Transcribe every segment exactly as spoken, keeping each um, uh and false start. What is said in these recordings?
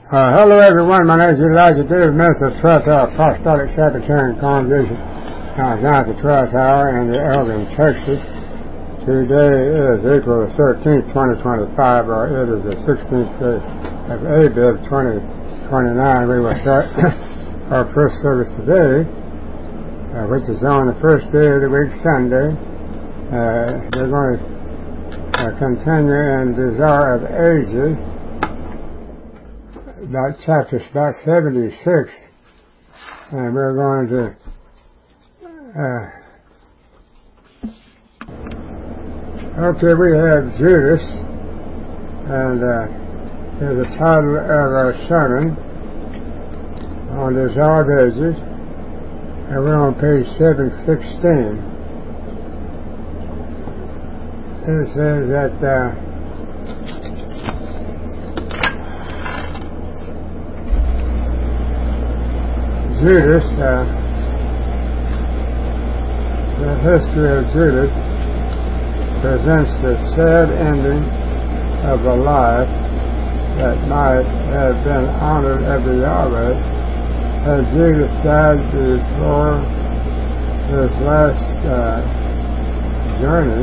Uh, hello everyone, my name is Elijah Davis, Minister of twelfth Hour Apostolic Sabbatarian Congregation, uh, down at the twelfth Hour in the Elgin, Texas. Today is April thirteenth, twenty twenty-five, or it is the sixteenth day of Abib, twenty twenty-nine. We will start our first service today, uh, which is on the first day of the week, Sunday. Uh, we're going to uh, continue in Desire of Ages, about chapter about seventy-six, and we're going to uh, okay, we have Judas, and uh, is the title of our sermon on Desire of Ages, and we're on page seven sixteen. It says that uh, Judas, uh, the history of Judas presents the sad ending of a life that might have been honored of the Yahweh had Judas died before his last uh, journey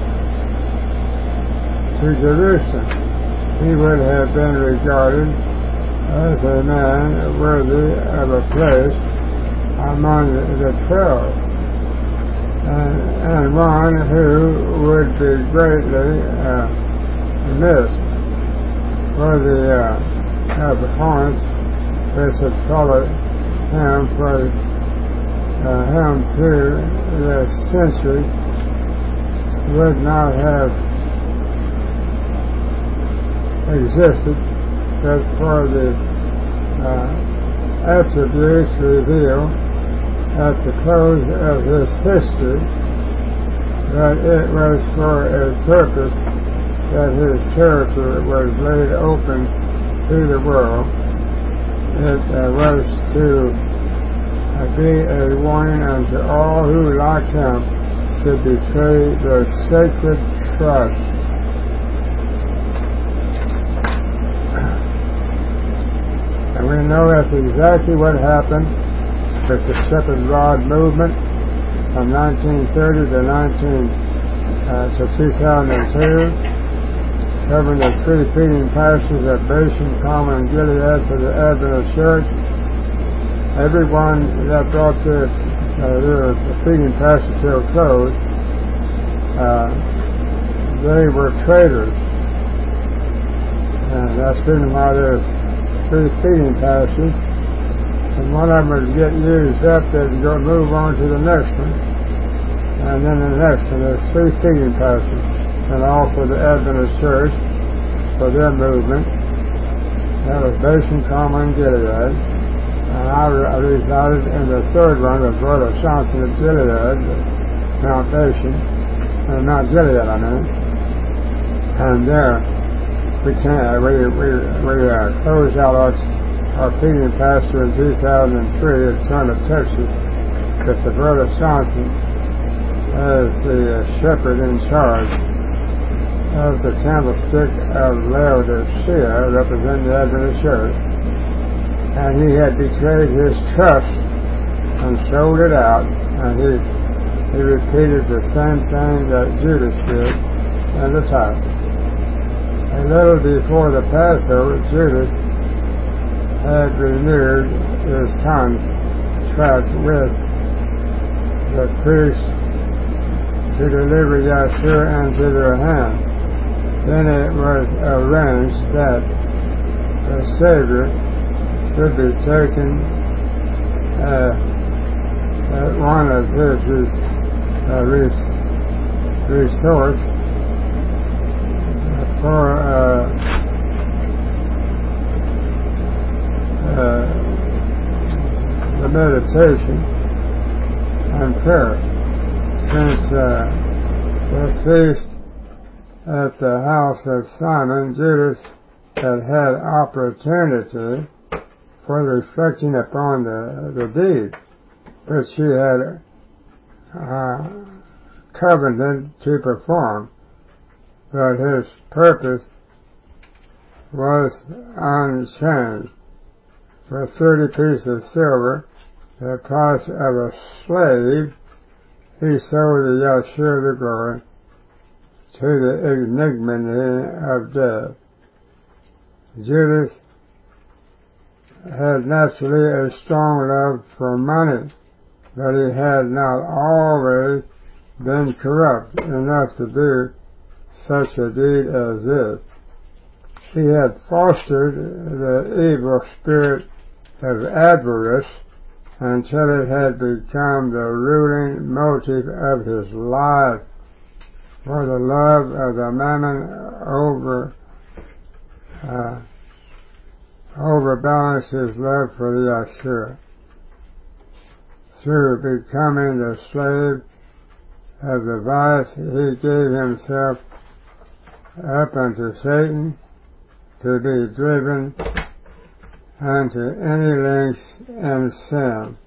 to Jerusalem. He would have been regarded as a man worthy of a place among the twelve, and, and one who would be greatly uh, missed for the uh, abhorrence which had followed him for uh, him through the century would not have existed but for the uh, attributes revealed at the close of his history, that it was for a purpose that his character was laid open to the world. It uh, was to uh, be a warning unto all who, like him, should betray their sacred trust. And we know that's exactly what happened with the Shepherd Rod movement from nineteen thirty to nineteen uh, to two thousand two, covering the three feeding pastures of Bashan, Carmel, and Gilead for the Adventist Church. Everyone that brought their, uh, their feeding pastures to a close, uh, they were traitors, and that's the reason why there's three feeding pastures, and one of them would get used up, they'd go move on to the next one, and then the next one. There's three feeding pastures, and all for the Adventist Church, for their movement. That was Bashan, Carmel, and Gilead, and I, I resided in the third one, the Brother Johnson of Gilead, Mount Bashan, and Mount Gilead, I mean, and there we can't, we, we, we uh, closed out our, our feeding pasture in two thousand three at Turner, Texas, with the Brother Johnson as the uh, shepherd in charge of the candlestick of Laodicea, representing the Adventist Church. And he had betrayed his trust and sold it out, and he, he repeated the same thing that Judas did in the title. A little before the Passover, Judas had renewed his contract with the priests to deliver Yeshua into their hands. Then it was arranged that the Savior should be taken uh, at one of his uh, res- resorts for uh, uh, the meditation and prayer, since uh, the feast at the house of Simon, Judas had had opportunity for reflecting upon the, the deed which he had uh, covenanted to perform, but his purpose was unchanged. for thirty pieces of silver, the price of a slave, he sold the Yahshua the glory to the ignominy of death. Judas had naturally a strong love for money, but he had not always been corrupt enough to do such a deed as this. He had fostered the evil spirit of avarice until it had become the ruling motive of his life, for the love of the mammon over uh, overbalanced his love for the Yahshua. Through becoming the slave of the vice, he gave himself up unto Satan to be driven unto any lengths in sin.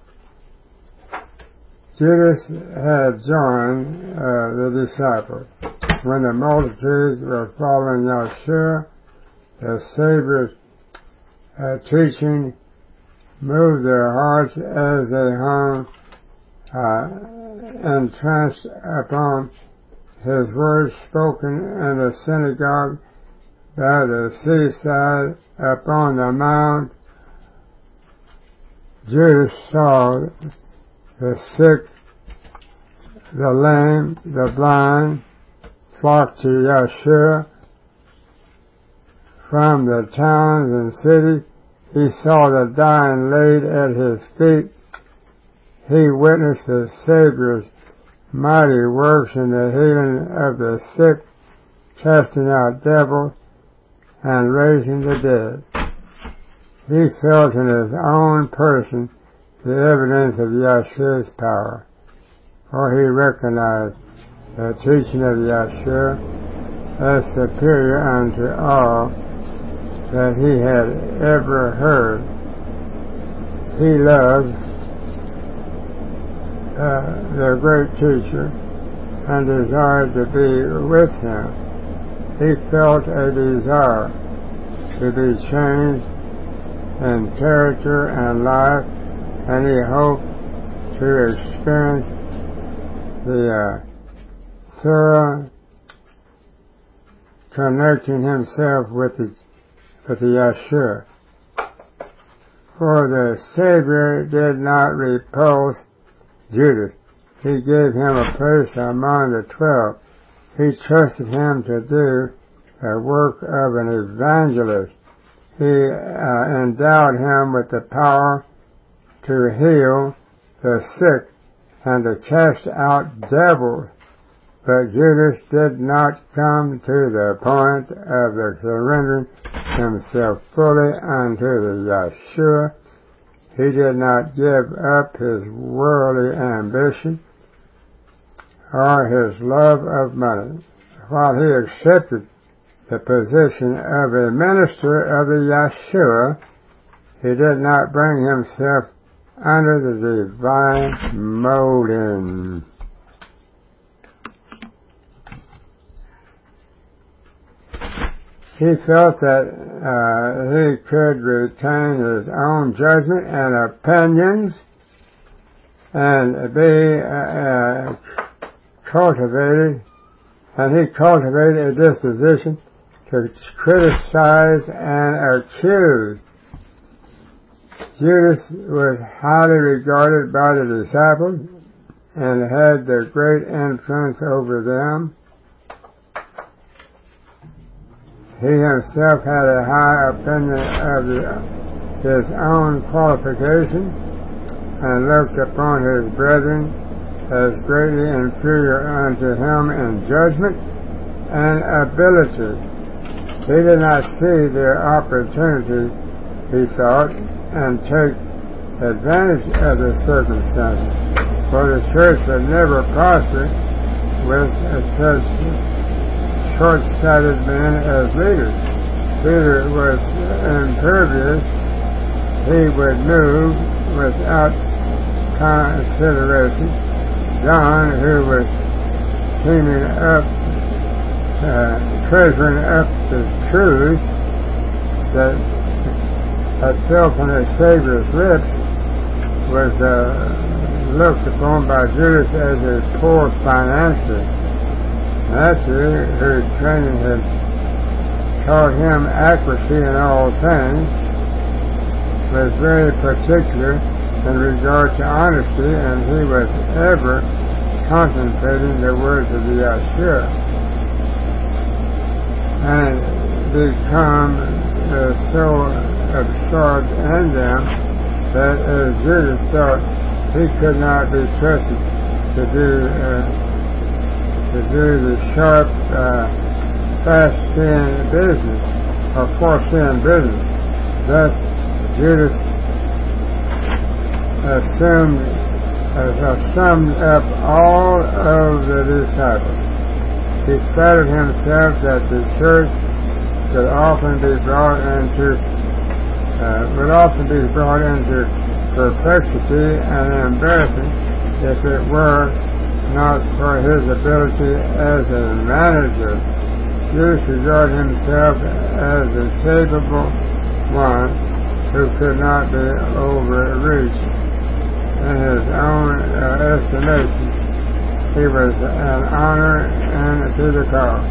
Judas had joined uh, the disciples. When the multitudes were following Yahshua, the Savior's uh, teaching moved their hearts as they hung uh, entranced upon his words spoken in the synagogue, by the seaside, upon the mount. Judas saw the sick, the lame, the blind flock to Yahshua. From the towns and cities, he saw the dying laid at his feet. He witnessed the Savior's mighty works in the healing of the sick, casting out devils, and raising the dead. He felt in his own person the evidence of Yahshua's power, for he recognized the teaching of Yahshua as superior unto all that he had ever heard. He loved uh, the great teacher and desired to be with him. He felt a desire to be changed in character and life, and he hoped to experience the uh, thorough connecting himself with the, with the Yahshua. For the Savior did not repulse Judas. He gave him a place among the twelve. He trusted him to do the work of an evangelist. He uh, endowed him with the power to heal the sick and to cast out devils. But Judas did not come to the point of the surrendering himself fully unto the Yahshua. He did not give up his worldly ambition or his love of money. While he accepted the position of a minister of the Yahshua, he did not bring himself under the divine molding. He felt that uh, he could retain his own judgment and opinions and be uh, uh, cultivated, and he cultivated a disposition to criticize and accuse. Judas was highly regarded by the disciples and had the great influence over them. He himself had a high opinion of the, his own qualifications and looked upon his brethren as greatly inferior unto him in judgment and ability. He did not see their opportunities, he thought, and take advantage of the circumstances, for the church would never prosper with such short-sighted men as leaders. Peter was impervious. He would move without consideration. John, who was teaming up, uh, treasuring up the truth that had filled from his Savior's lips was uh, looked upon by Judas as his poor financier. Matthew, whose training had taught him accuracy in all things, was very particular in regard to honesty, and he was ever contemplating the words of the Yahshua, and become uh, so absorbed in them that as Judas thought he could not be trusted to do uh, to do the sharp, uh, fast sin business or for sin business. Thus, Judas assumed uh, summed up all of the disciples. He flattered himself that the church could often be brought into uh, would often be brought into perplexity and embarrassment if it were not for his ability as a manager. Judas regarded himself as a capable one who could not be overreached. In his own uh, estimation, he was an honor and to the cause.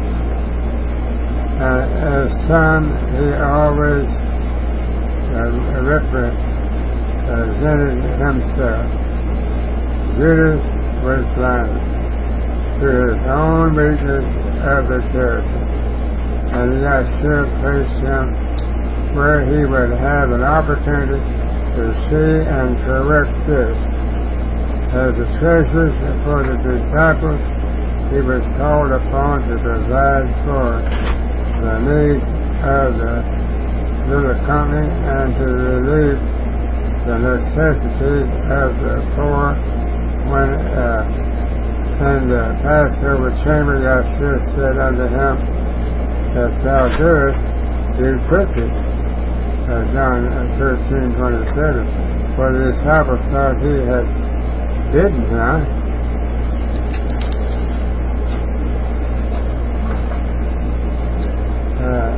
Uh, as son, he always uh, represented himself. Judas was blinded to his own weakness of the character, and Yahshua placed him where he would have an opportunity to see and correct this. As the treasurer for the disciples, he was called upon to provide for the needs of the little company and to relieve the necessities of the poor. When uh, in the Passover chamber, Yahshua said unto him, "If thou doest, do quickly." Uh, John thirteen twenty-seven. For the disciples thought he had bidden him. Uh,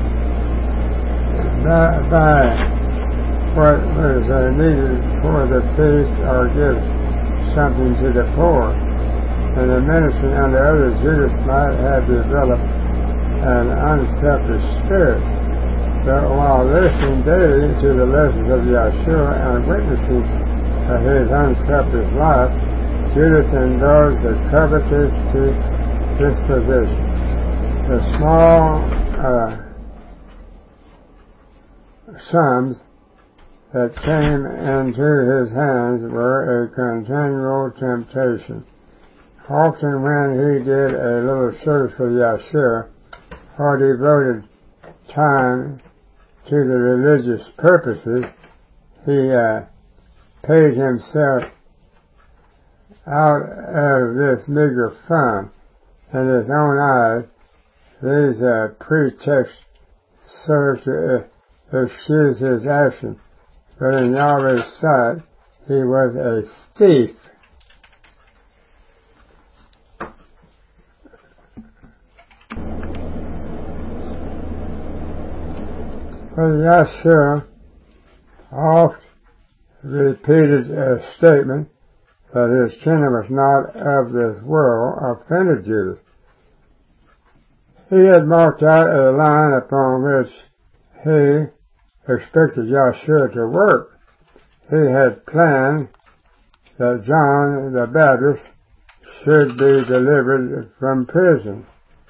by, by what was uh, needed for the feast, or give something to the poor. In the ministry unto others, Judas might have developed an unselfish spirit. But while listening daily to the lessons of Yahshua and witnessing uh, his unselfish life, Judas indulged a covetous disposition. The small uh, sums that came into his hands were a continual temptation. Often when he did a little service for Yahshua or devoted time to the religious purposes, he uh, paid himself out of this meager fund. In his own eyes, these uh, pretexts served to uh, excuse his action, but in Yahweh's sight, he was a thief. For Yahshua oft repeated a statement that his kingdom was not of this world offended Judas. He had marked out a line upon which he expected Yahshua to work. He had planned that John the Baptist should be delivered from prison.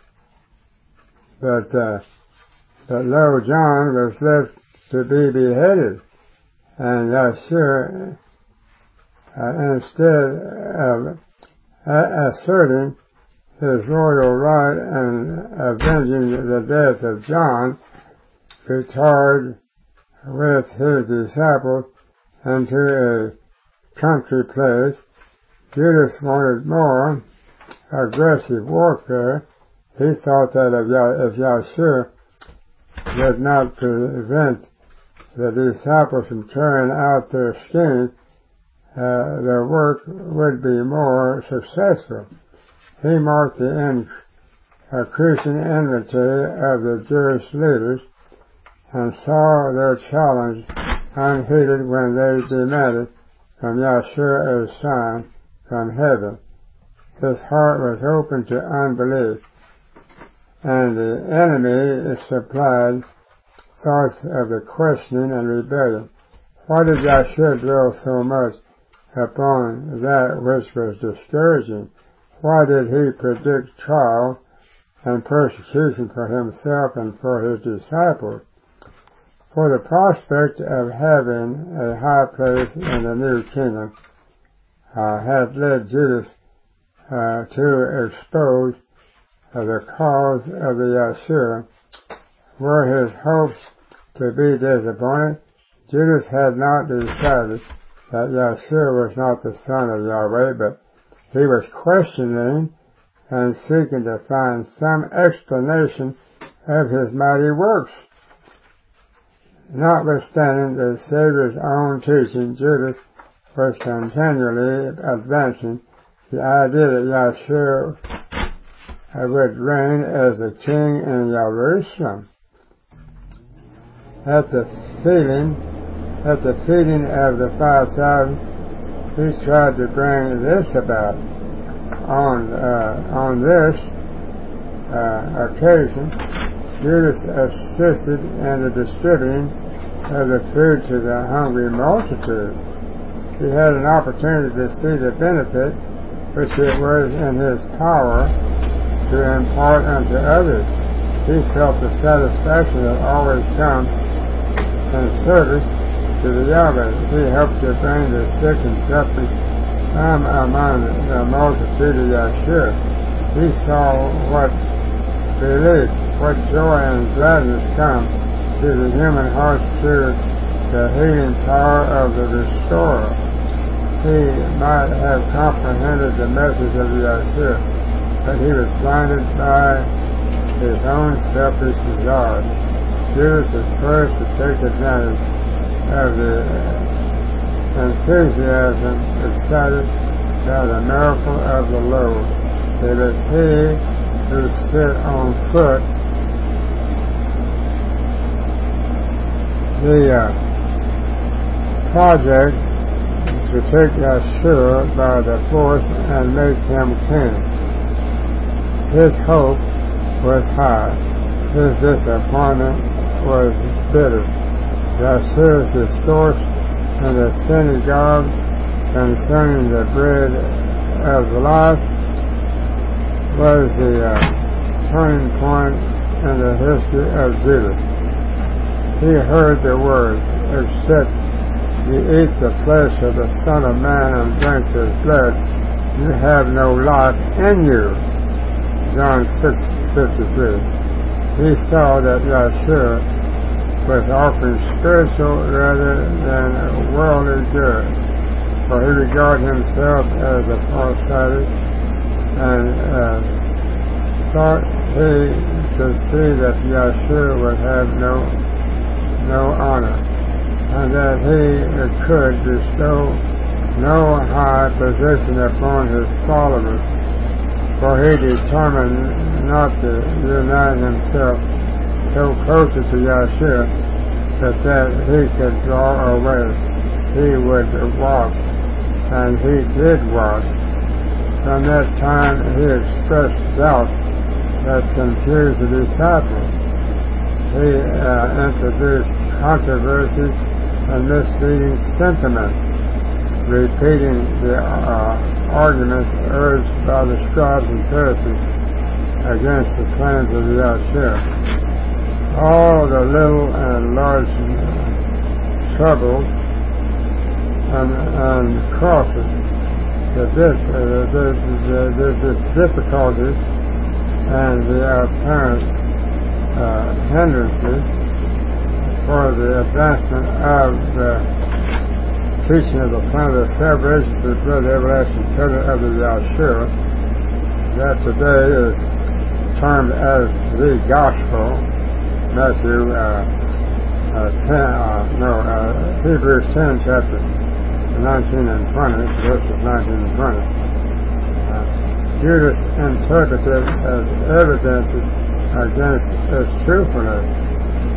But uh, But lo, John was left to be beheaded, and Yahshua, uh, instead of uh, asserting his royal right and avenging the death of John, retired with his disciples into a country place. Judas wanted more aggressive warfare. He thought that if, Yah- if Yahshua did not prevent the disciples from carrying out their scheme, uh, their work would be more successful. He marked the increasing enmity of the Jewish leaders and saw their challenge unheeded when they demanded from Yahshua a sign from heaven. His heart was open to unbelief, and the enemy supplied thoughts of the questioning and rebellion. Why did Yahshua dwell so much upon that which was discouraging? Why did he predict trial and persecution for himself and for his disciples? For the prospect of having a high place in the new kingdom uh, had led Judas uh, to expose uh, the cause of the Yahshua. Were his hopes to be disappointed? Judas had not decided that Yahshua was not the Son of Yahweh, but he was questioning and seeking to find some explanation of his mighty works. Notwithstanding the Savior's own teaching, Judas was continually advancing the idea that Yahshua would reign as a king in Jerusalem. At the feeding, at the feeding of the five thousand, he tried to bring this about. On uh, on this uh, occasion, Judas assisted in the distributing of the food to the hungry multitude. He had an opportunity to see the benefit which it was in his power to impart unto others. He felt the satisfaction that always comes in service to the Yahweh. He helped to bring the sick and suffering from among the multitude of Yahshua. He saw what relief, what joy and gladness come to the human heart through the healing power of the Restorer. He might have comprehended the message of Yahshua, but he was blinded by his own selfish desires. Judas was first to take advantage of the enthusiasm excited by the miracle of the load. It is he who sit on foot the uh, project to take Yahshua by the force and make him king. His hope was high. His disappointment was bitter. Yahshua's discourse in the synagogue concerning the bread of life was the uh, turning point in the history of Judas. He heard the words, except you eat the flesh of the Son of Man and drink his blood, you have no life in you. John six fifty-three. He saw that Yahshua was offering spiritual rather than worldly good, for he regarded himself as a farsighted and uh, thought he could see that Yahshua would have no no honor, and that he could bestow no high position upon his followers, for he determined not to unite himself so closer to Yahshua that, that he could draw away. He would walk, and he did walk. From that time he expressed doubts that confused the disciples. He uh, introduced controversies and misleading sentiments, repeating the uh, arguments urged by the scribes and Pharisees against the claims of Yahshua. All the little and large troubles and, and crosses, the, the, the, the, the, the difficulties and the apparent uh, hindrances for the advancement of the teaching of the plan of salvation through the blood of the everlasting covenant of the Yahshua, that today is termed as the gospel. Matthew, uh, uh, ten, uh, no, uh, Hebrews ten, chapter nineteen and twenty, verses nineteen and twenty. Uh, Judas interpreted as evidences against its truthfulness.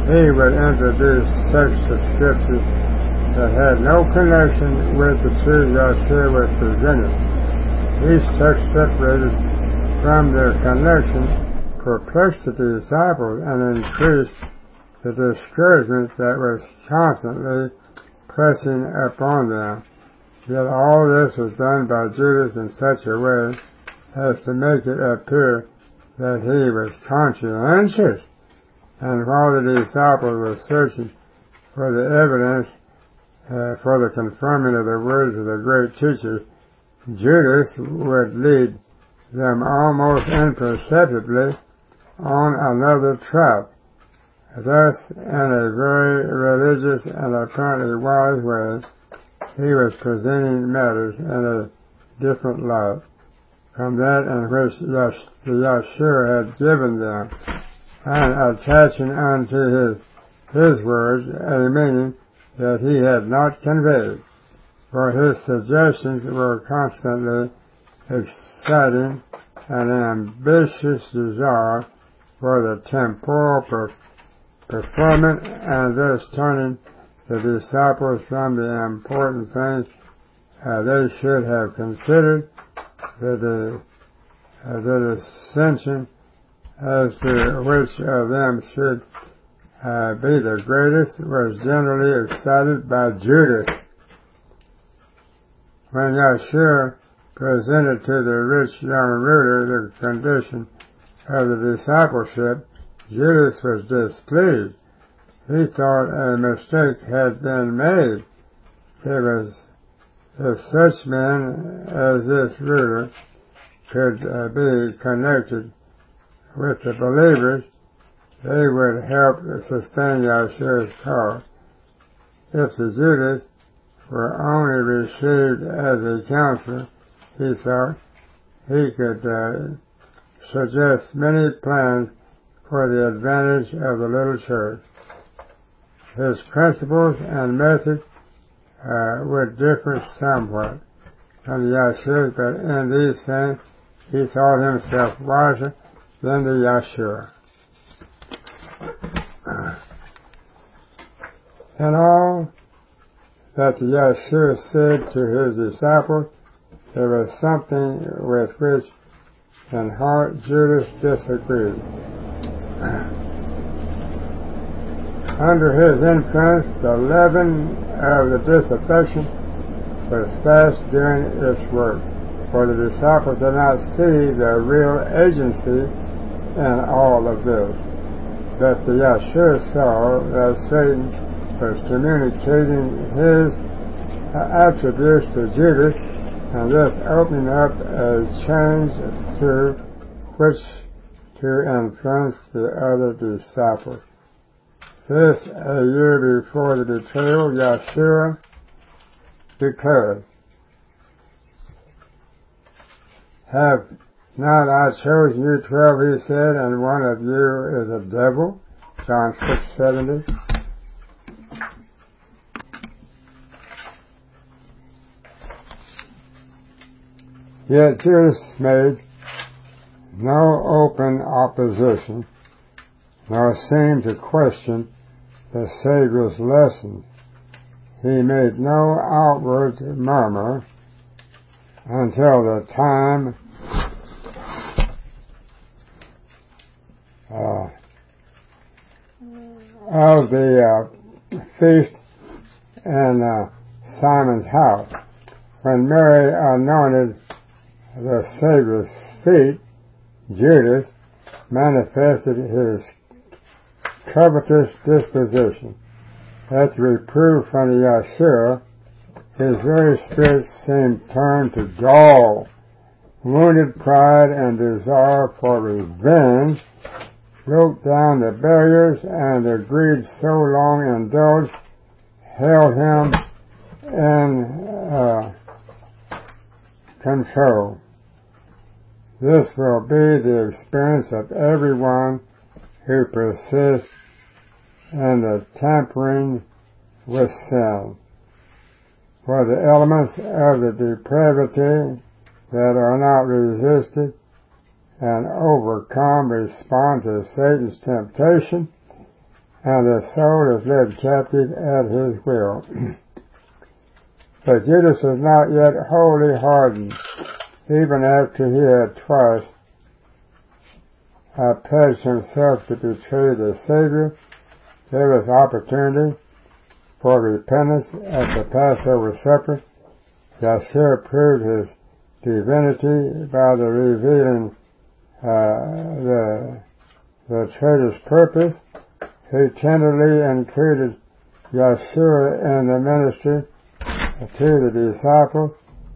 he would introduce texts of scripture that had no connection with the truth Yahshua was presenting. These texts separated from their connection perplexed the disciples and increased the discouragement that was constantly pressing upon them. Yet all this was done by Judas in such a way as to make it appear that he was conscientious. And while the disciples were searching for the evidence uh, for the confirming of the words of the great teacher, Judas would lead them almost imperceptibly on another trap. Thus, in a very religious and apparently wise way, he was presenting matters in a different light from that in which Yash- the Yahshua had given them, and attaching unto his, his words a meaning that he had not conveyed, for his suggestions were constantly exciting an ambitious desire for the temporal per- performance, and thus turning the disciples from the important things uh, they should have considered, that the, uh, the ascension as to which of them should uh, be the greatest was generally excited by Judas. When Yahshua presented to the rich young ruler the condition of the discipleship, Judas was displeased. He thought a mistake had been made. It was, if such men as this ruler could uh, be connected with the believers, they would help sustain Yahshua's cause. If the Judas were only received as a counselor, he thought, he could uh, suggest many plans for the advantage of the little church. His principles and methods uh, would differ somewhat from the Yahshua, but in these things he thought himself wiser than the Yahshua. In all that the Yahshua said to his disciples, there was something with which in heart Judas disagreed. Under his influence, the leaven of the disaffection was fast doing its work, for the disciples did not see the real agency in all of this. But the Yahshua saw that Satan was communicating his attributes to Judas, and thus opening up a change through which to influence the other disciples. This, a year before the betrayal, Yahshua declared, "Have not I chosen you twelve," he said, "and one of you is a devil?" John six seventy. Yet Judas made no open opposition, nor seemed to question the Savior's lesson. He made no outward murmur until the time uh, of the uh, feast in uh, Simon's house. When Mary anointed the Savior's feet, Judas manifested his covetous disposition. At the reproof from the Yahshua, his very spirit seemed turned to gall. Wounded pride and desire for revenge broke down the barriers, and the greed so long indulged held him in uh, control. This will be the experience of everyone who persists in the tampering with sin. For the elements of the depravity that are not resisted and overcome respond to Satan's temptation and his soul is led captive at his will. But Judas was not yet wholly hardened, even after he had twice uh, pledged himself to betray the Savior. There was opportunity for repentance at the Passover supper. Yahshua proved his divinity by the revealing uh, the the traitor's purpose. He tenderly included Yahshua in the ministry to the disciples,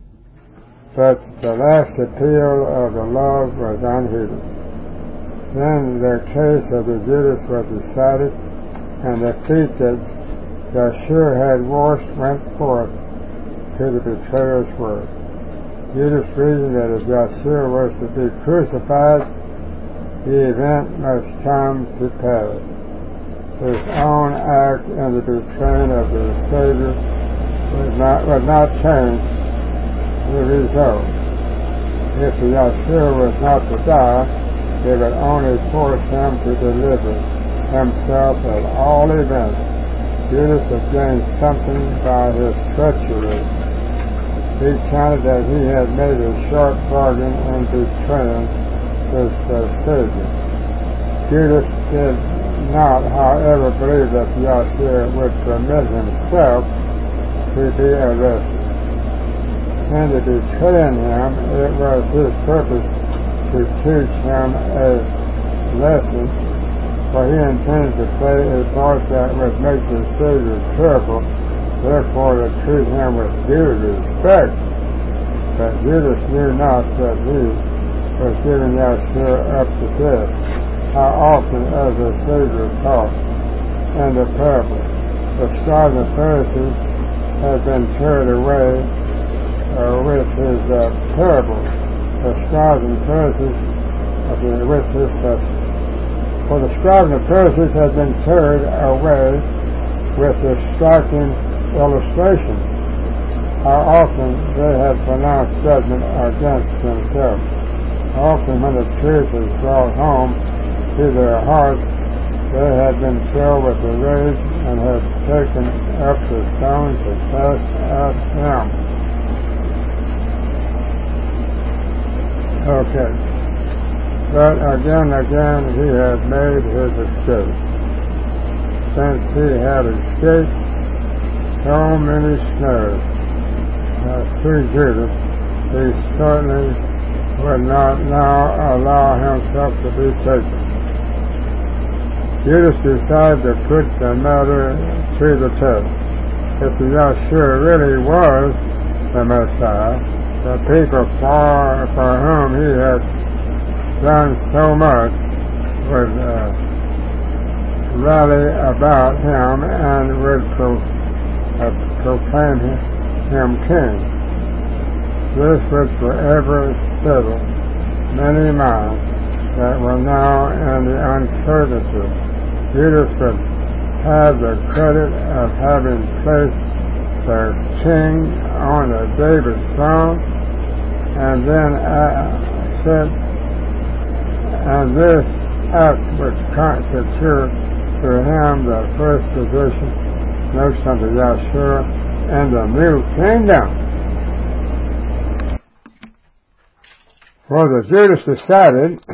but the last appeal of the love was unheeded. Then the case of the Judas was decided, and the feet that Yahshua had washed went forth to the betrayer's word. Judas reasoned that if Yahshua was to be crucified, the event must come to pass. His own act in the betraying of the Savior would not, would not change the result. If Yahshua was not to die, it would only force him to deliver himself at all events. Judas had gained something by his treachery. He counted that he had made a sharp bargain in betraying his uh, Savior. Judas did not, however, believe that Yahshua would permit himself to be arrested. In the betraying him, it was his purpose to teach him a lesson, for he intended to play a part that would make the Savior terrible, therefore to treat him with due respect. But Judas knew not that he was giving Yahshua up to death. How often as the Savior taught in the parable, the scribes and Pharisees had been carried away uh, with his uh, parable. The scribes and Pharisees uh, with his uh, for the scribes and Pharisees had been carried away with his striking illustration. How often they had pronounced judgment against themselves. Often when the truth is brought home to their hearts, they had been filled with the rage and had taken up the stone to cast at him. Okay. But again, again, he had made his escape. Since he had escaped so many snares uh, through Judas, he certainly would not now allow himself to be taken. Judas decided to put the matter to the test. If Yahshua really was the Messiah, the people for, for whom he had done so much would uh, rally about him and would pro, uh, proclaim him king. This would forever settle many minds that were now in the uncertainty. Judas would have the credit of having placed the king on the David throne, and then uh, said, and this act would secure to him the first position next unto Yahshua in the new kingdom. For the Judas decided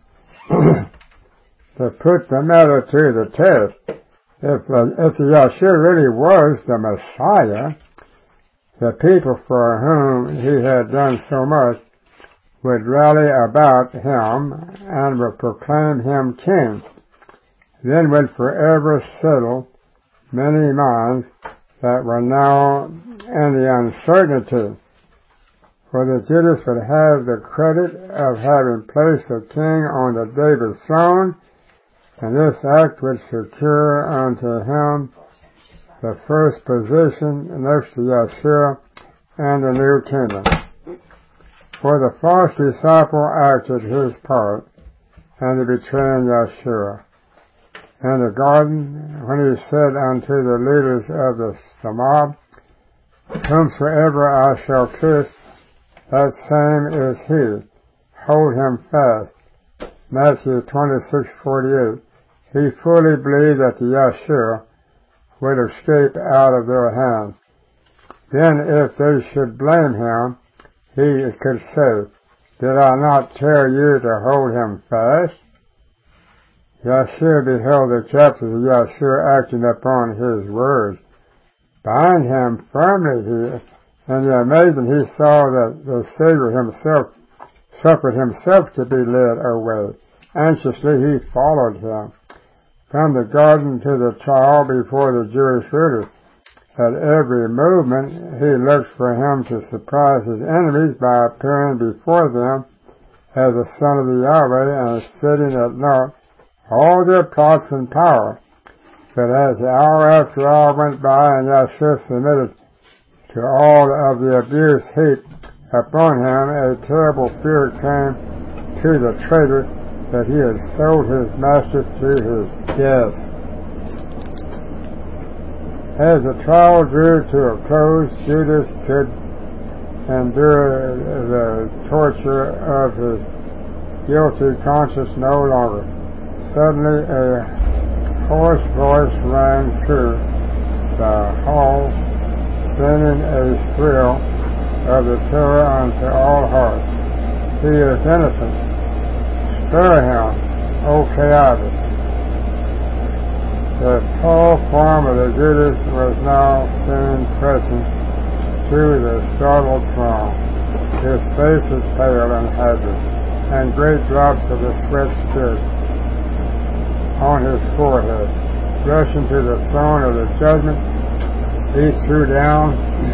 to put the matter to the test. If, uh, if Yahshua really was the Messiah, the people for whom he had done so much would rally about him and would proclaim him king. Then would forever settle many minds that were now in the uncertainty. For the Judas would have the credit of having placed the king on the David throne, and this act would secure unto him the first position next to Yahshua and the new kingdom. For the false disciple acted his part in the betraying Yahshua. In the garden, when he said unto the leaders of the, the mob, whomsoever I shall kiss, that same is he. Hold him fast. Matthew twenty-six forty-eight. He fully believed that the Yahshua would escape out of their hands. Then if they should blame him, he could say, "Did I not tell you to hold him fast?" Yahshua beheld the captives of Yahshua acting upon his words. "Bind him firmly," he, and the amazement he saw that the Savior himself suffered himself to be led away. Anxiously he followed him from the garden to the trial before the Jewish rulers. At every movement he looked for him to surprise his enemies by appearing before them as the Son of the Yahweh and setting at naught all their plots and power. But as hour after hour went by and Yahshua submitted to all of the abuse heaped upon him, a terrible fear came to the traitor that he had sold his master to his death. As the trial drew to a close, Judas could endure the torture of his guilty conscience no longer. Suddenly a hoarse voice rang through the hall, sending a thrill of the terror unto all hearts. "He is innocent. Spare him, O Caiaphas." The tall form of the Judas was now seen pressing through the startled throng. His face was pale and haggard, and great drops of the sweat stood on his forehead. Rushing to the throne of the judgment, he threw down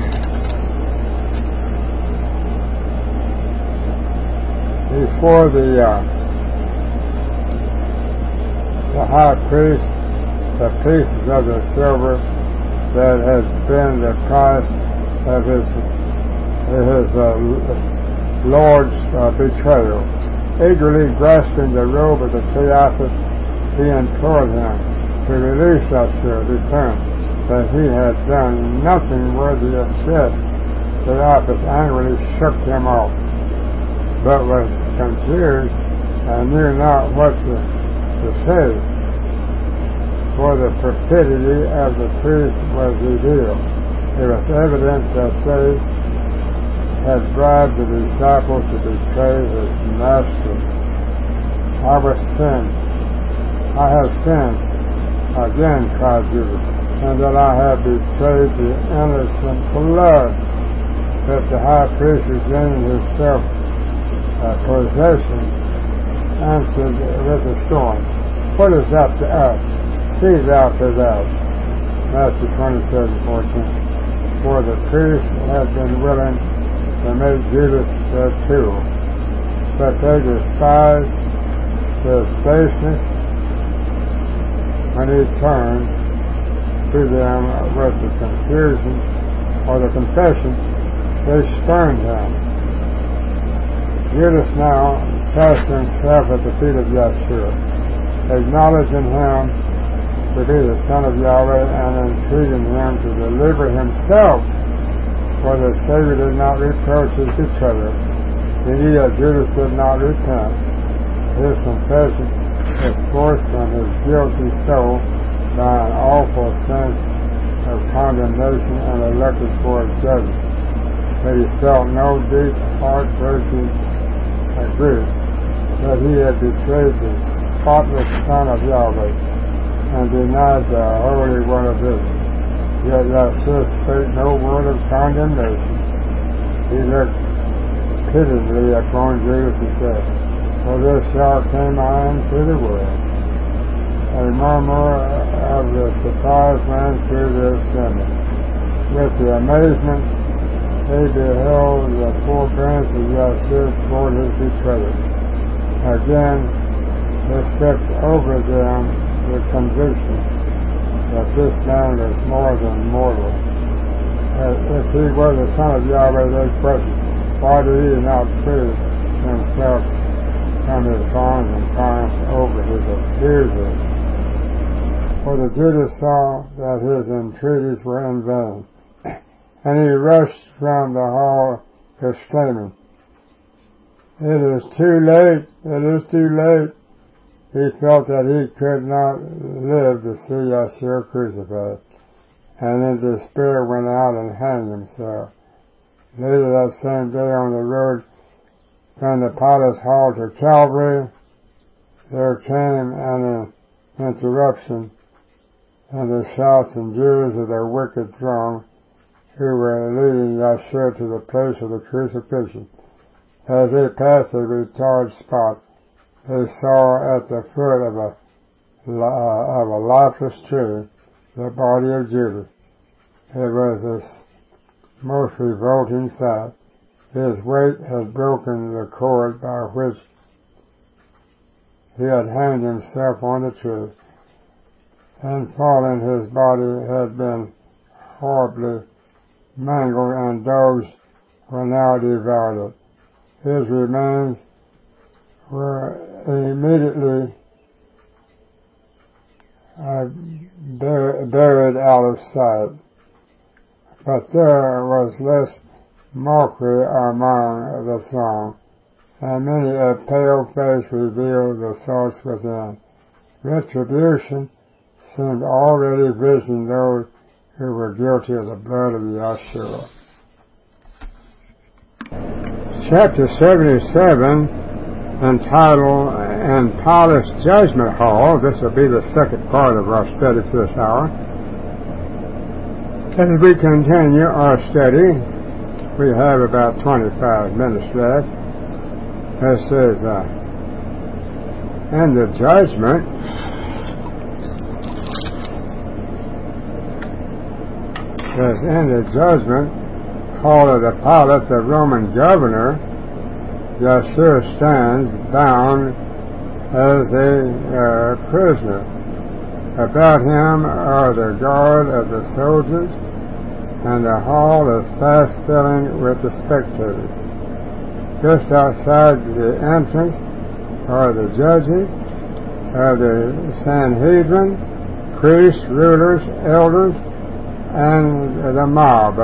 before the uh, the high priest the pieces of the silver that had been the price of his his uh, Lord's uh, betrayal. Eagerly grasping the robe of the Caiaphas, he implored him to release Yahshua, declaring that he had done nothing worthy of death. Caiaphas angrily shook him off, but was confused and knew not what to, to say, for the perfidy of the priest was revealed. It was evident that they had bribed the disciples to betray his master. "I was sinned. I have sinned again," cried Judas, "and that I have betrayed the innocent blood." But the high priest, regaining his self uh, possession, answered with a scorn, "What is that to us? See thou to that." Matthew twenty-seven fourteen. For the priest had been willing to make Judas their tool, but they despised his baseness. When he turned to them with the confusion or the confession, they spurned him. Judas now cast himself at the feet of Yahshua, acknowledging him to be the Son of Yahweh and entreating him to deliver himself, for the Savior did not reproach his betrayer. Indeed, that Judas did not repent. His confession was forced from his guilty soul by an awful sense of condemnation and elected for judgment. But he felt no deep, heart-breaking grief that he had betrayed the spotless Son of Yahweh and denied the Holy One of Israel. Yet Yahshua spake no word of condemnation. He looked pityingly upon Judas and said, "For this shall came I into the world." A murmur of the surprise ran through the assembly. With the amazement they beheld the forbearance of Yahshua toward his betrayer. Again there swept over them the conviction that this man was more than mortal. As if he were the Son of Yahweh, they questioned, why did he not free himself from his bonds and triumph over his accusers? For the Judas saw that his entreaties were in vain, and he rushed from the hall exclaiming, "It is too late, it is too late." he felt that he could not live to see Yeshua crucified, and in despair went out and hanged himself. Later that same day on the road from the Potter's Hall to Calvary, there came an interruption, and the shouts and jeers of the wicked throng who were leading Yeshua to the place of the crucifixion. As they passed the retired spot, they saw at the foot of a, uh, of a lifeless tree the body of Judas. It was a most revolting sight. His weight had broken the cord by which he had hanged himself on the tree, and fallen his body had been horribly mangled, and dogs were now devoured it. His remains were immediately uh, bur- buried out of sight. But there was less mockery among the throng, and many a pale face revealed the thoughts within. Retribution seemed already visiting those who were guilty of the blood of Yeshua. Chapter seventy-seven, entitled In Pilate's Judgment Hall. This will be the second part of our study for this hour. As we continue our study, we have about twenty-five minutes left. This is uh, in the judgment. Says in the judgment hall of the Pilate, the Roman governor, Yeshua stands bound as a uh, prisoner. About him are the guard of the soldiers, and the hall is fast filling with the spectators. Just outside the entrance are the judges of the Sanhedrin, priests, rulers, elders, and the mob.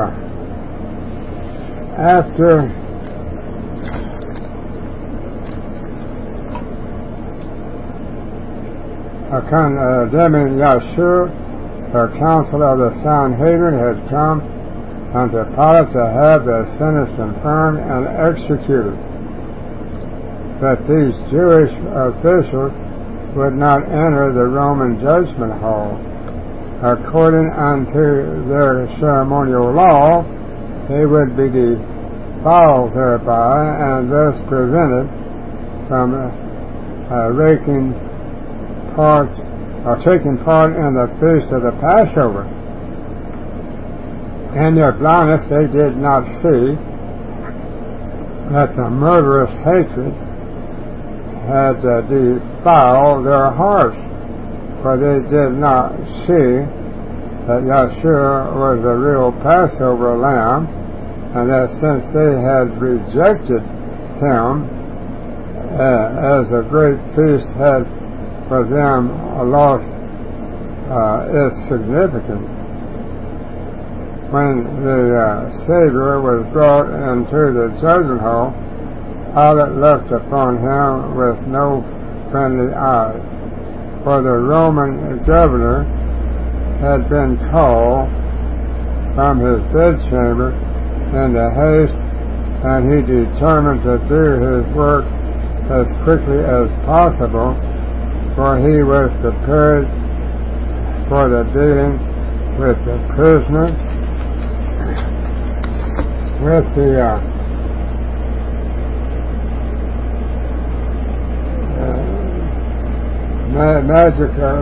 After condemning Yeshua, the council of the Sanhedrin had come unto Pilate to have the sentence confirmed and executed. But these Jewish officials would not enter the Roman judgment hall. According unto their ceremonial law, they would be defiled thereby, and thus prevented from uh, raking part or taking part in the feast of the Passover. In their blindness they did not see that the murderous hatred had uh, defiled their hearts, for they did not see that Yeshua was a real Passover lamb, and that since they had rejected him, uh, as a great feast had for them lost uh, its significance. When the uh, Savior was brought into the judgment hall, Pilate looked upon him with no friendly eyes, for the Roman governor had been called from his bedchamber in the haste, and he determined to do his work as quickly as possible, for he was prepared for the dealing with the prisoner, with the uh, uh, ma- magic, uh,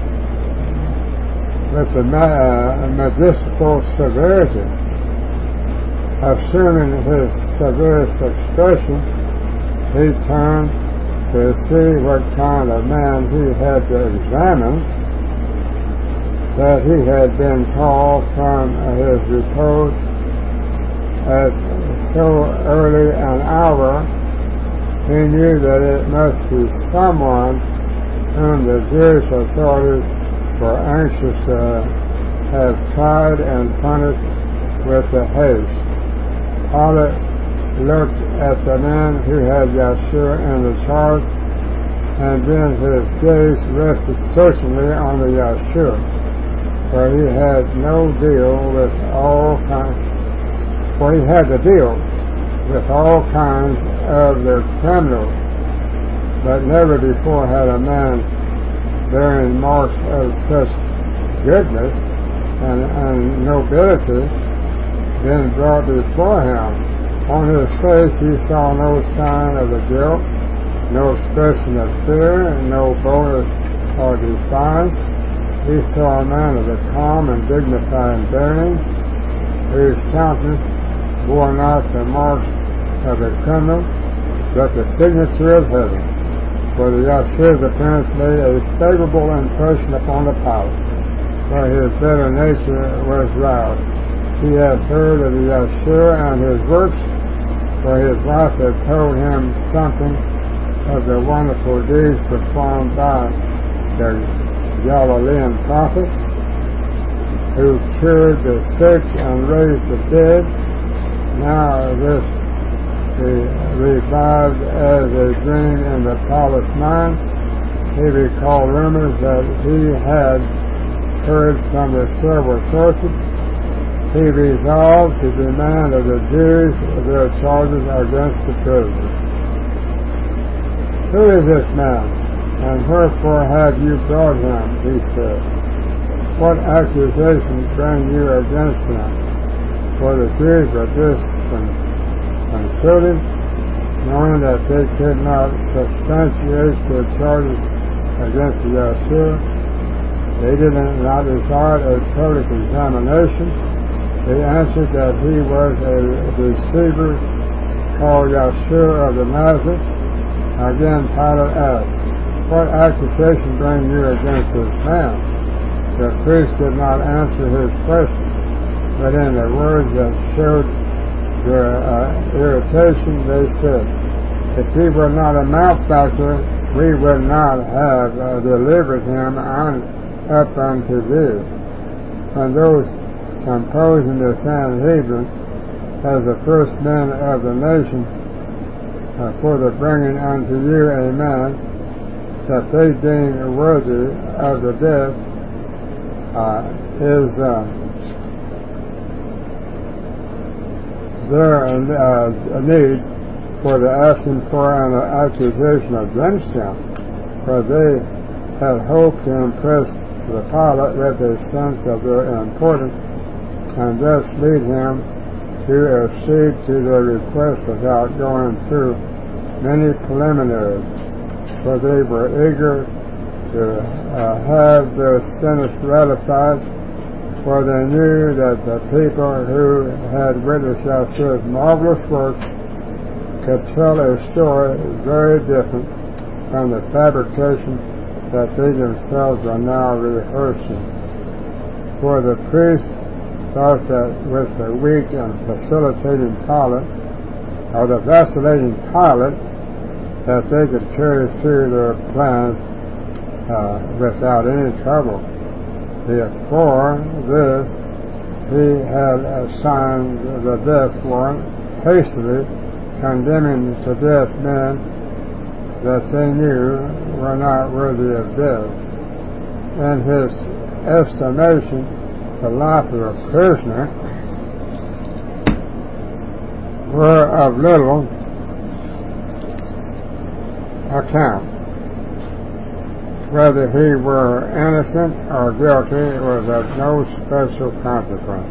with the ma- uh, majestical severity. Assuming his severest expression, he turned to see what kind of man he had to examine, that he had been called from his repose at so early an hour. He knew that it must be someone whom the Jewish authorities were anxious to have tried and punished with the haste. Pilate looked at the men who had Yeshua in the charge, and then his gaze rested searchingly on the Yeshua, for he had no deal with all kinds, for he had to deal with all kinds of the criminals, but never before had a man bearing marks of such goodness and, and nobility been brought before him. On his face he saw no sign of the guilt, no expression of fear, and no boldness or defiance. He saw a man of a calm and dignified bearing, whose countenance bore not the marks of a criminal, but the signature of heaven. For the Yeshua's appearance made a favorable impression upon the pilot, for his better nature was roused. He had heard of the Yeshua and his works, for his wife had told him something of the wonderful deeds performed by the Galilean prophet, who cured the sick and raised the dead. Now this revived as a dream in the pilot's mind. He recalled rumors that he had heard from the several sources. He resolved to demand of the Jews their charges against the prisoners. Who is this man, and wherefore have you brought him? He said. What accusations bring you against him? For the Jews were disconcerted, knowing that they could not substantiate their charges against the Yeshua. They did not desire a public examination. They answered that he was a deceiver called Yeshua of the Nazareth. Again Pilate asked, what accusation bring you against this man? The priest did not answer his question, but in the words that showed their uh, irritation, they said, if he were not a malefactor, we would not have uh, delivered him on, up unto thee. And those composing the Sanhedrin, as the first men of the nation, uh, for the bringing unto you a man that they deem worthy of the death, uh, is uh, there a, uh, a need for the asking for an accusation against him, for they had hoped to impress the pilot with a sense of their importance and thus lead him to accede to their request without going through many preliminaries, for they were eager to uh, have their sentence ratified, for they knew that the people who had witnessed Yeshua's marvelous work could tell a story very different from the fabrication that they themselves are now rehearsing. For the priests thought that with the weak and vacillating pilot, or the vacillating pilot, that they could carry through their plans uh, without any trouble. Therefore, this, he had assigned the death warrant, hastily condemning to death men that they knew were not worthy of death. In his estimation, the life of a prisoner were of little account. Whether he were innocent or guilty was of no special consequence.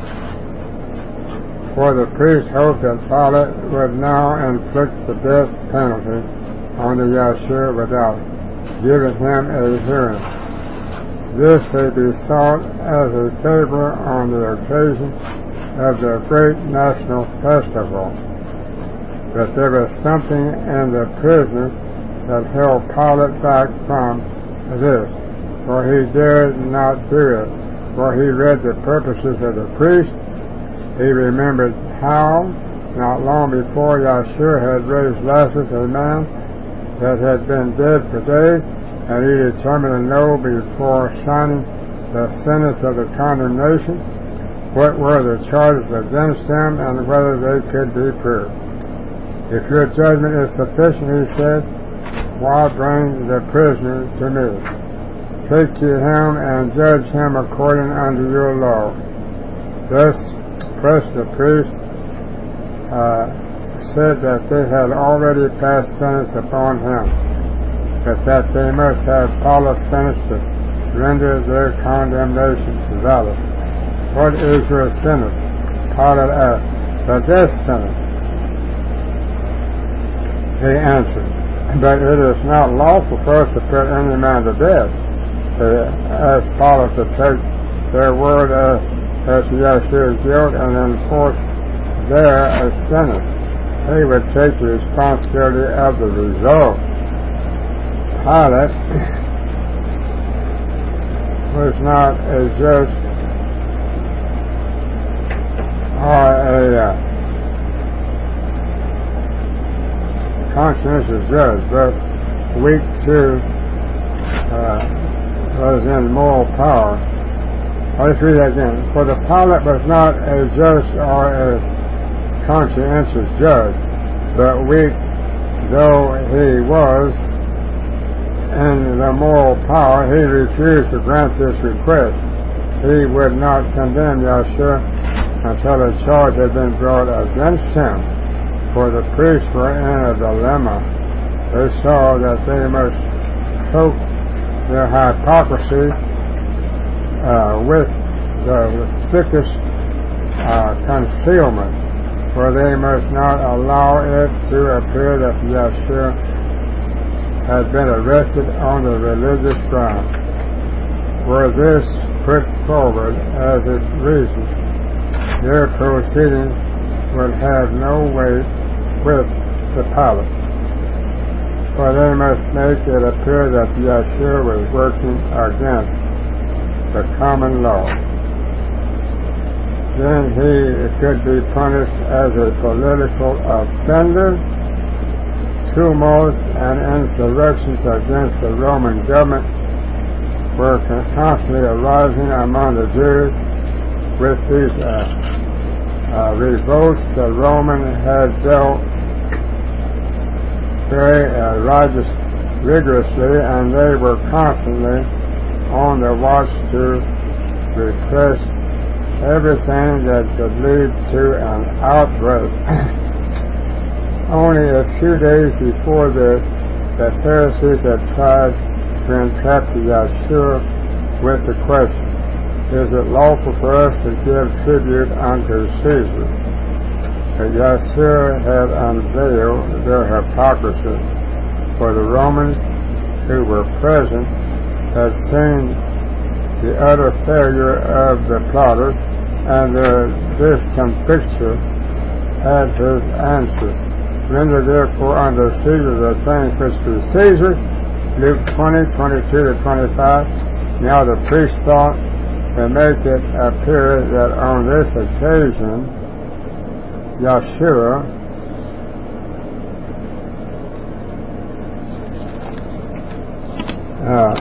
For the priest hoped that Pilate would now inflict the death penalty on the Yeshua without giving him a hearing. This they besought as a favor on the occasion of the great national festival. But there was something in the prisoner that held Pilate back from this, for he dared not do it. For he read the purposes of the priest. He remembered how, not long before, Yeshua had raised Lazarus, a man that had been dead for days, and he determined to know before signing the sentence of the condemnation what were the charges against him and whether they could be proved. If your judgment is sufficient, he said, why bring the prisoner to me? Take ye him and judge him according unto your law. Thus pressed the priest, uh, said that they had already passed sentence upon him, but that they must have Paulus finished to render their condemnation valid. What is your sentence? Pilate asked. The death sentence. He answered, but it is not lawful for us to put any man to death. They asked Pilate to take their word as, as to Yeshua's guilt and enforce their sentence. He would take the responsibility of the result. Pilate was not a judge or a uh, conscientious judge, but weak to uh, was in moral power. Let's read that again. For the Pilate was not a just or a conscientious judge, but weak though he was in the moral power, he refused to grant this request. He would not condemn Yeshua until a charge had been brought against him. For the priests were in a dilemma. They saw that they must cloak their hypocrisy uh, with the thickest uh, concealment, for they must not allow it to appear that Yeshua had been arrested on the religious ground. Were this put forward as a reason, their proceedings would have no weight with the Pilate, for they must make it appear that Yeshua was working against the common law. Then he could be punished as a political offender. Tumults and insurrections against the Roman government were constantly arising among the Jews. With these uh, uh, revolts, the Roman had dealt very uh, righteous, rigorously, and they were constantly on the watch to repress everything that could lead to an outbreak. Only a few days before this, the Pharisees had tried to entrap Yeshua with the question, is it lawful for us to give tribute unto Caesar? But Yeshua had unveiled their hypocrisy, for the Romans who were present had seen the utter failure of the plotters, and their discomfiture at his answer. Render therefore unto Caesar the things which be Caesar. Luke twenty, twenty-two to twenty-five. Now the priest thought to make it appear that on this occasion Yeshua uh,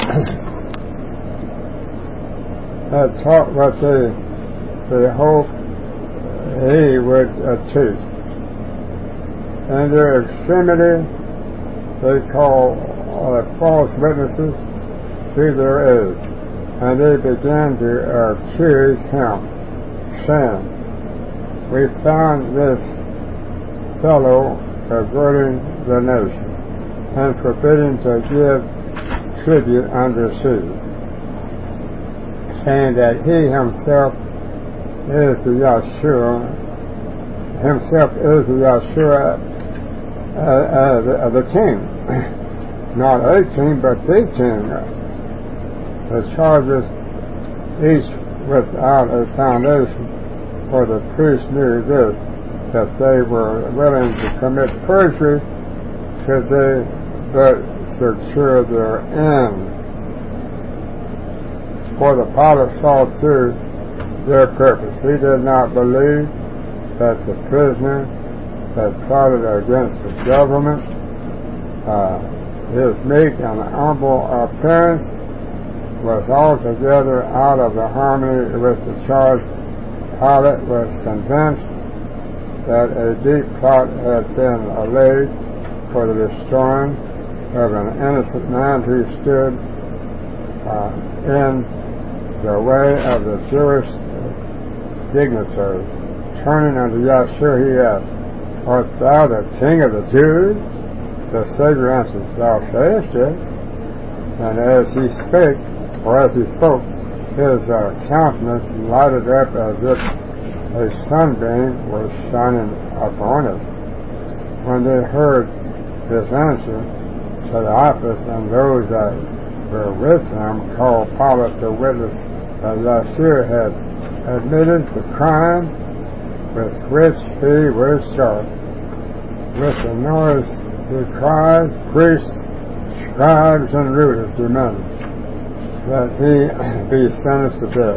had taught what they, they hoped he would uh, teach. In their extremity, they call uh, false witnesses to their aid, and they began to accuse him, saying, we found this fellow perverting the nation and forbidding to give tribute unto Caesar, saying that he himself is the Yeshua, himself is the Yeshua, Uh, uh, the, uh, the king, not a king, but the king. The charges each without a foundation, for the priests knew this, that they were willing to commit perjury could they but secure their end. For the Pilate saw through their purpose. He did not believe that the prisoner had plotted against the government. Uh, his meek and humble appearance was altogether out of the harmony with the charge. Pilate was convinced that a deep plot had been laid for the destroying of an innocent man who stood uh, in the way of the Jewish dignitaries. Turning unto Yahshua, he asked, Art thou the King of the Jews? The Savior answered, Thou sayest it. And as he spake, or as he spoke, his uh, countenance lighted up as if a sunbeam was shining upon it. When they heard his answer, Caiaphas and those that were with him called Pilate to witness that Yahshua had admitted the crime with which he was charged. With the noise he cried, priests, scribes, and rulers demanded that he be sentenced to death.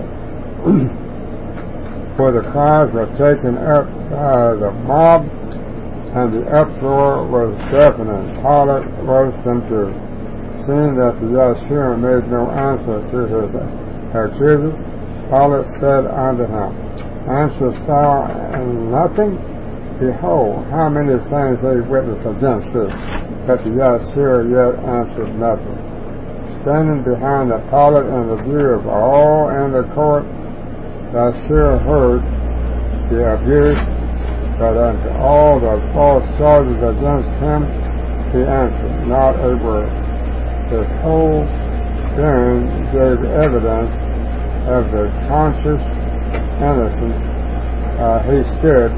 For the cries were taken up by the mob, and the uproar was deafening. Pilate was confused. Seeing that the Yahshua made no answer to his accusers, Pilate said unto him, Answerest thou nothing? Behold, how many things they witness against thee. But the Yahshua yet answered nothing. Standing behind the Pilate in the view of all in the court, Yahshua heard the abuse, but unto all the false charges against him he answered not a word. His whole bearing gave evidence of the conscious innocence. Uh, he stood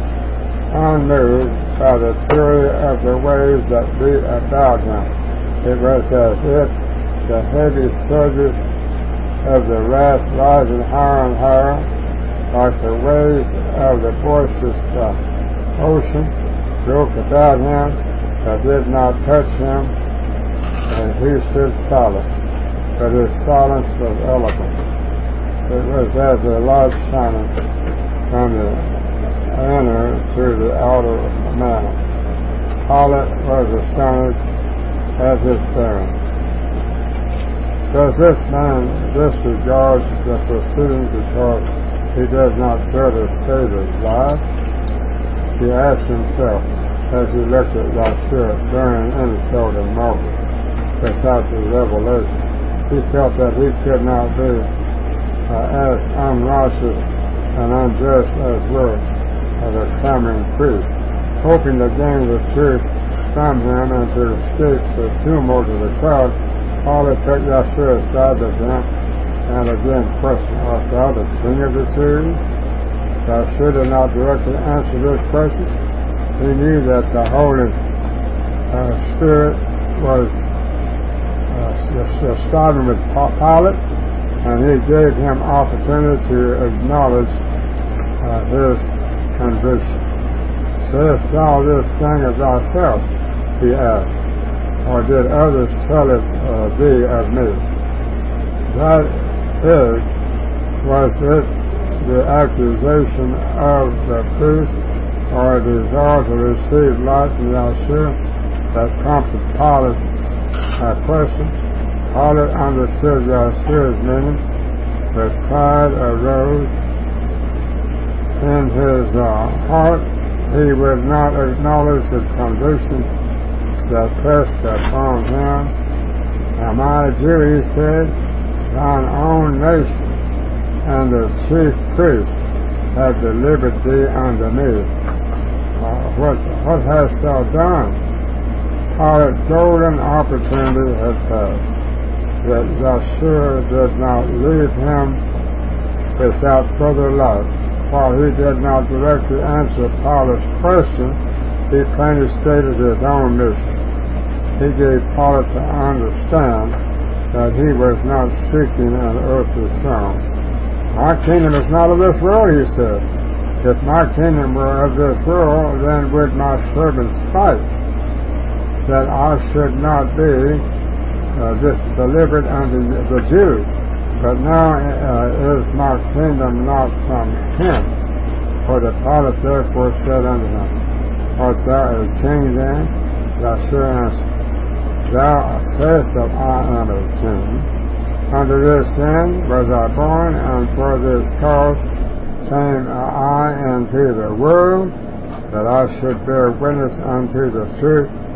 unmoved by the fury of the waves that beat about him. It was as if the heavy surges of the wrath rising higher and higher, like the waves of the boisterous uh, ocean, broke about him, but did not touch him, and he stood silent. But his silence was eloquent. It was as a light shining from the inner to the outer man. Pilate was astonished at his bearing. Does this man disregard the proceedings because he does not dare to save his life? He asked himself as he looked at Yahshua bearing insult and marvel without the revelation. He felt that he could not be uh, as unrighteous and unjust as were uh, the clamoring priests. Hoping to gain the truth from him and to escape the tumult of the crowd, Pilate took Yahshua aside with him and again questioned, Art thou the King of the Jews? Yahshua did not directly answer this question. He knew that the Holy uh, Spirit was uh, striving with Pilate, and he gave him opportunity to acknowledge uh, his conviction. Sayest thou this thing of thyself? He asked. Or did others tell it uh, thee of me? That is, was it the accusation of the priest or a desire to receive light from Yahshua that prompted Pilate's uh, question? Pilate understood Yahshua's meaning, but pride arose in his uh, heart. He would not acknowledge the conviction that pressed upon him. Am I a Jew, he said, thine own nation and the chief priest have delivered thee unto me. Uh, what, what hast thou done? Pilate's golden opportunity had passed. Yet Yahshua did not leave him without further light. While he did not directly answer Pilate's question, he plainly stated his own mission. He gave Pilate to understand that he was not seeking an earthly throne. My kingdom is not of this world, he said. If my kingdom were of this world, then would my servants fight, that I should not be uh, this delivered unto the Jews. But now uh, is my kingdom not from him. For the Pilate therefore said unto him, Art thou a king then? Yahshua answered, Thou sayest that I am a king. Unto this end was I born, and for this cause came I into the world, that I should bear witness unto the truth.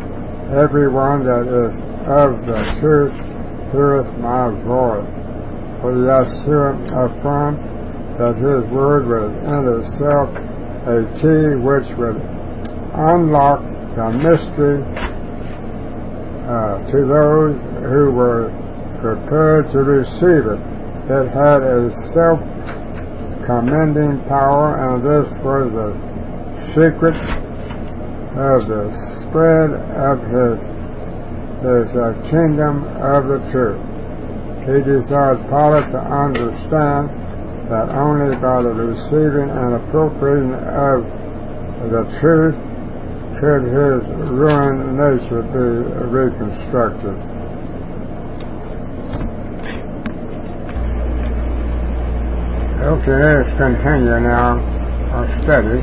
every one that is of the truth heareth my voice. For Yeshua affirmed that his word was in itself a key which would unlock the mystery uh, to those who were prepared to receive it. It had a self-commending power, and this was the secret of the spread of his, his uh, kingdom of the truth. He desired Pilate to understand that only by the receiving and appropriating of the truth could his ruined nature be reconstructed. Okay, let's continue now our study.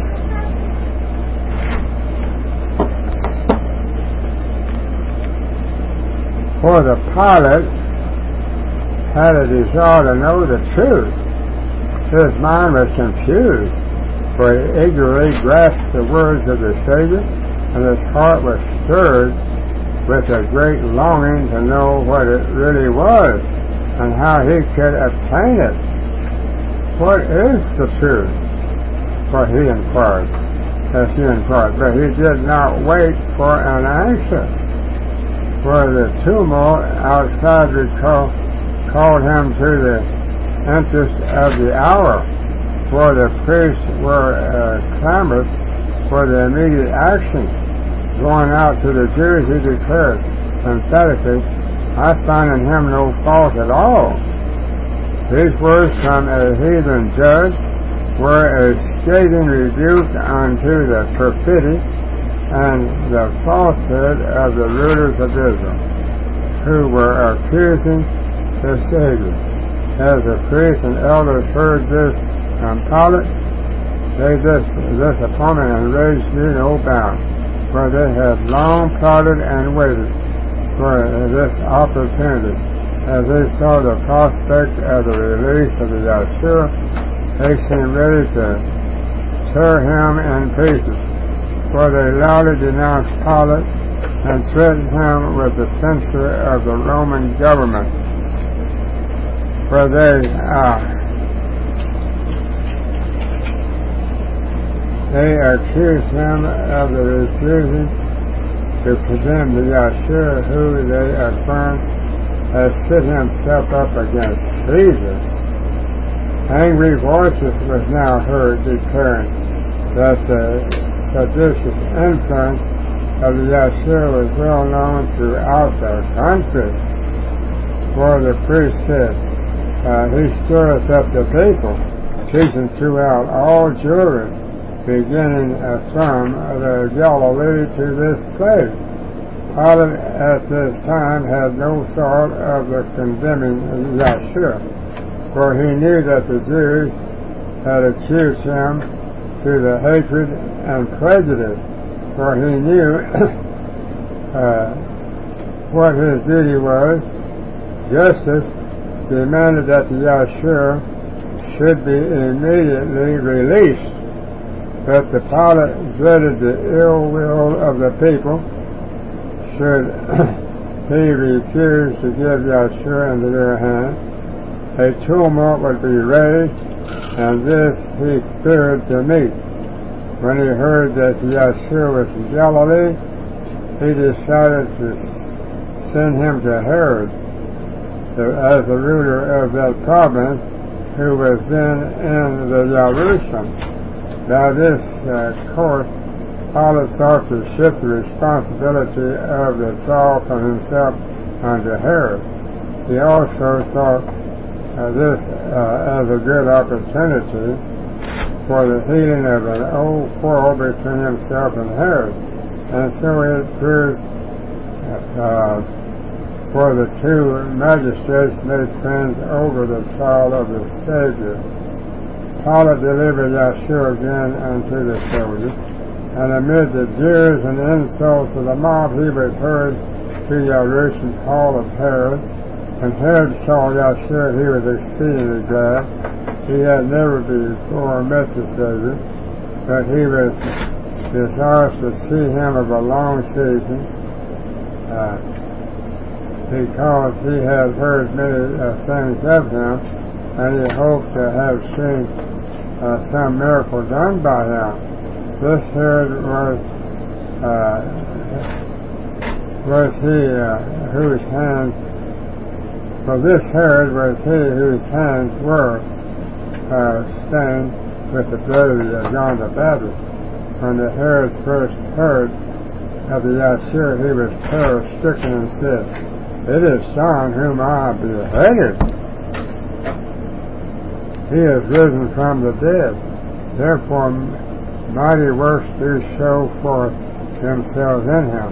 For the Pilate had a desire to know the truth. His mind was confused, for he eagerly grasped the words of the Savior, and his heart was stirred with a great longing to know what it really was, and how he could obtain it. What is the truth? For he inquired, as he inquired, but he did not wait for an answer, for the tumult outside recall, called him to the interest of the hour, for the priests were uh, clamorous for the immediate action. Going out to the Jews, he declared emphatically, I find in him no fault at all. These words from a heathen judge were a scathing rebuke unto the perfidy and the falsehood of the rulers of Israel, who were accusing the Savior. As the priests and elders heard this from Pilate, they dis- disappointed and raised knew no bound, for they had long plotted and waited for this opportunity. As they saw the prospect of the release of the Yeshua, they seemed ready to tear him in pieces, for they loudly denounced Pilate and threatened him with the censure of the Roman government. For they, uh, they accused him of the refusing to condemn the Yeshua, who they affirmed has set himself up against Caesar. Angry voices was now heard declaring that the seditious influence of the Yeshua was well known throughout the country. For the priest said, uh, he stirreth up the people, teaching throughout all Jewry, beginning uh, from the Galilee to this place. Pilate at this time had no thought of the condemning Yeshua, for he knew that the Jews had accused him to the hatred and prejudice, for he knew uh, what his duty was. Justice demanded that the Yeshua should be immediately released, but the Pilate dreaded the ill will of the people should he refuse to give Yeshua into their hands. A tumult would be raised, and this he feared to meet. When he heard that Yeshua was in Galilee, he decided to send him to Herod, the, as the ruler of that province, who was then in the Jerusalem. By this uh, course, Pilate thought to shift the responsibility of the trial from himself unto Herod. He also thought uh, this uh, as a good opportunity for the healing of an old quarrel between himself and Herod. And so it proved, uh, for the two magistrates made friends over the trial of the Savior. Pilate delivered Yeshua again unto the soldiers, and amid the jeers and insults of the mob, he was hurried to Jerusalem's hall of Herod. When Herod saw Yeshua, he was exceedingly glad. He had never before met the Savior, but he was desirous to see him of a long season, uh, because he had heard many uh, things of him, and he hoped to have seen uh, some miracle done by him. This Herod was uh, was he uh, whose hands, for this Herod was he whose hands were uh, stained with the blood of John the Baptist. When the Herod first heard of the Yahshua, he was terror-stricken and said, "It is John whom I beheaded. He is risen from the dead. Therefore mighty works do show forth themselves in him."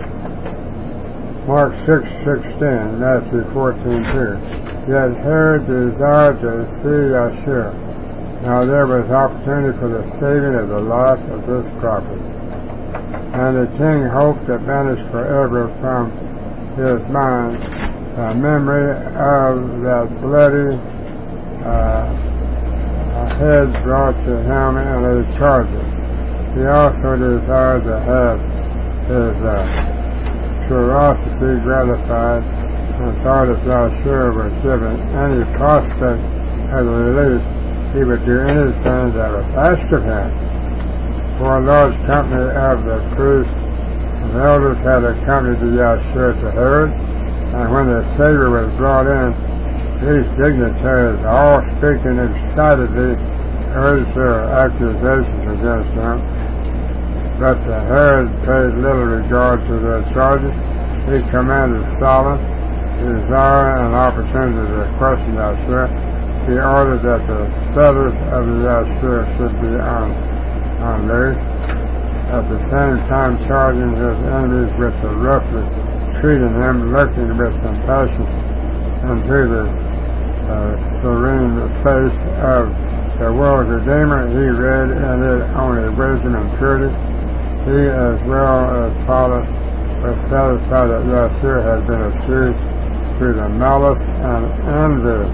Mark six sixteen, Matthew fourteen two. Yet Herod desired to see Yahshua. Now there was opportunity for the saving of the life of this prophet. And the king hoped to banish forever from his mind the memory of that bloody uh, head brought to him in a charger. He also desired to have his uh, curiosity gratified, and thought if Yahshua was given any prospect of relief, he would do anything that was asked of him. For a large company of the priests and elders had accompanied the Yahshua to Herod, and when the Savior was brought in, these dignitaries, all speaking excitedly, urged their accusations against him. But the Herod paid little regard to their charges. He commanded silence, desire an opportunity to question Yahshua. He ordered that the feathers of the Yahshua should be un, unloosed, at the same time charging his enemies with the roughly treating him, looking with compassion into the uh, serene face of the world's Redeemer. He read in it only wisdom and purity. He, as well as Pilate, was satisfied that Yahshua had been accused through the malice and envy.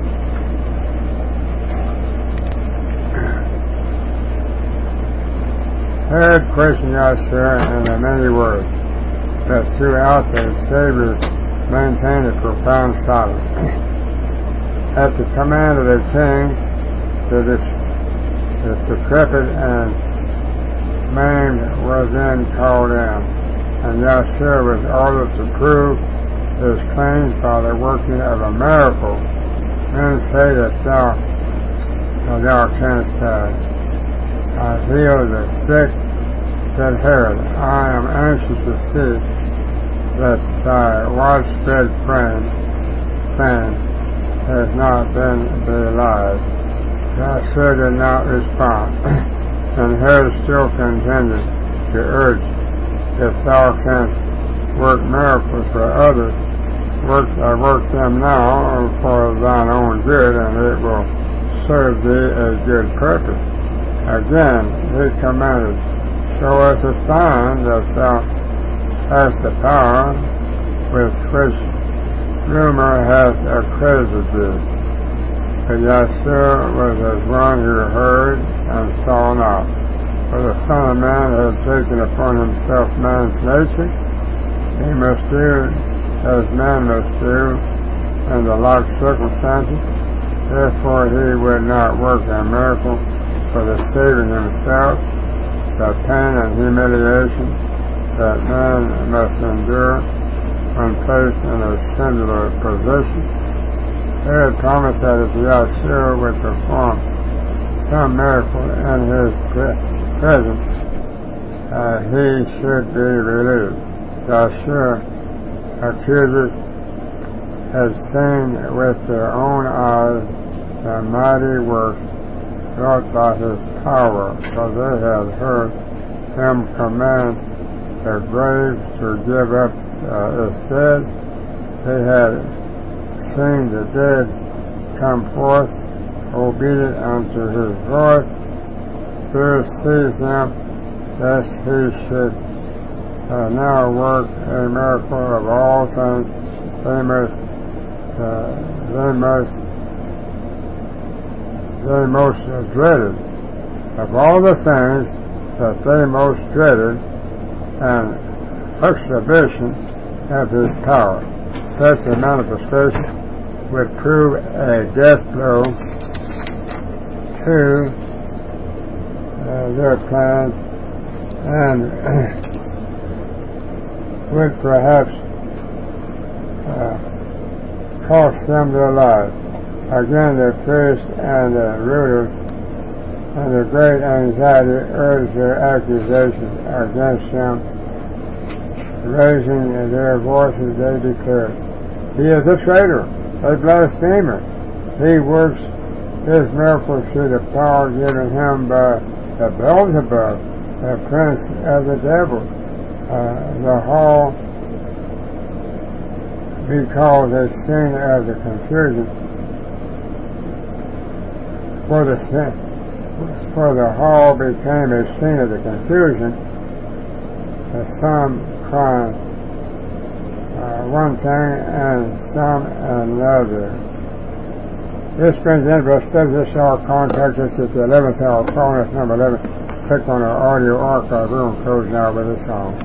Herod questioned Yahshua in the many words, but throughout the Savior maintained a profound silence. At the command of the king, the this decrepit and maimed was then called in, and Yahshua was ordered to prove his claims by the working of a miracle. Men say that thou, that thou canst uh, uh, heal the sick. Said Herod, I am anxious to see that thy widespread fame, fame has not been belied. Yahshua did not respond, and Herod still continued to urge, if thou canst work miracles for others, work, uh, work them now for thine own good, and it will serve thee a good purpose. Again, he commanded, show us a sign that thou hast the power with which rumor hath accredited thee. But Yahshua was as one who heard and saw not. For the Son of Man had taken upon himself man's nature. He must do as man must do in the like circumstances. Therefore he would not work a miracle for the saving himself, the pain and humiliation that man must endure when placed in a singular position. Herod promised that if Yahshua would perform some miracle in his pre- presence, uh, he should be relieved. Yahshua accusers had seen with their own eyes the mighty work wrought by his power, for they had heard him command the grave to give up uh, its dead. They had seen the dead come forth, obedient unto his voice. Fear seized them, lest he should uh, now work a miracle of all things they must, uh, they must, they most dreaded. Of all the things that they most dreaded, an exhibition of his power. Such a manifestation would prove a death blow to uh, their plans and would perhaps uh, cost them their lives. Again, the priests and the rulers and the great anxiety urged their accusations against him. Raising their voices, they declared, "He is a traitor, a blasphemer. He works his miracles through the power given him by the Beelzebub, the prince of the devil." Uh, the hall because a scene of the confusion for the sin, for the hall became a scene of the confusion, uh, some crying uh, one thing and some another. This brings in verse study this hour context. This is the eleventh hour, phone number eleven. Click on our audio archive. We're going to close now with a song.